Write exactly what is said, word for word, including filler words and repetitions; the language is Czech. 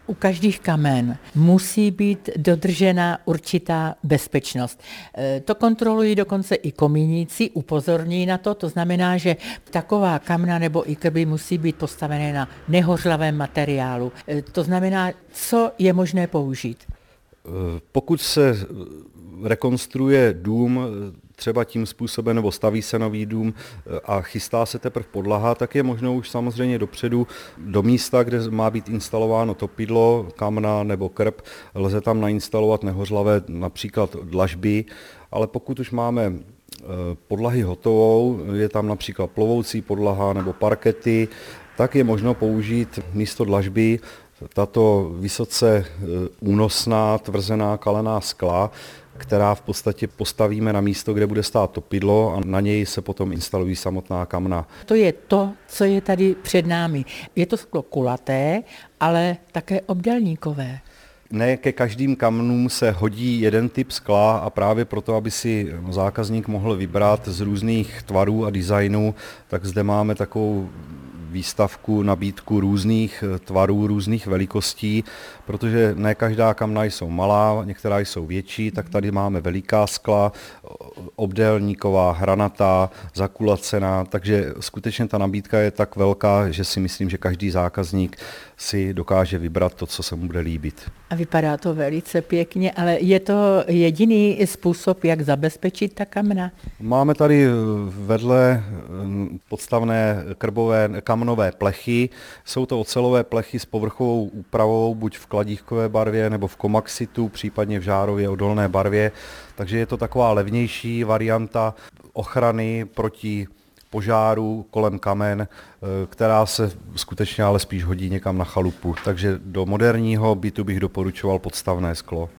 U každých kamen musí být dodržena určitá bezpečnost. E, To kontrolují dokonce i komíníci, upozorní na to, to znamená, že taková kamna nebo i krby musí být postavené na nehořlavém materiálu. E, To znamená, co je možné použít. Pokud se rekonstruuje dům třeba tím způsobem, nebo staví se nový dům a chystá se teprve podlaha, tak je možno už samozřejmě dopředu do místa, kde má být instalováno topidlo, kamna nebo krb, lze tam nainstalovat nehořlavé například dlažby, ale pokud už máme podlahy hotovou, je tam například plovoucí podlaha nebo parkety, tak je možno použít místo dlažby tato vysoce únosná tvrzená kalená skla, která v podstatě postavíme na místo, kde bude stát topidlo a na něj se potom instalují samotná kamna. To je to, co je tady před námi. Je to sklo kulaté, ale také obdélníkové. Ne ke každým kamnům se hodí jeden typ skla a právě proto, aby si zákazník mohl vybrat z různých tvarů a designů, tak zde máme takovou výstavku, nabídku různých tvarů, různých velikostí, protože ne každá kamna jsou malá, některá jsou větší, tak tady máme veliká skla, obdélníková, hranatá, zakulacená, takže skutečně ta nabídka je tak velká, že si myslím, že každý zákazník si dokáže vybrat to, co se mu bude líbit. A vypadá to velice pěkně, ale je to jediný způsob, jak zabezpečit ta kamna? Máme tady vedle podstavné krbové kamnové plechy. Jsou to ocelové plechy s povrchovou úpravou, buď v kladívkové barvě nebo v komaxitu, případně v žárově odolné barvě. Takže je to taková levnější varianta ochrany proti požáru kolem kamen, která se skutečně ale spíš hodí někam na chalupu. Takže do moderního bytu bych doporučoval podstavné sklo.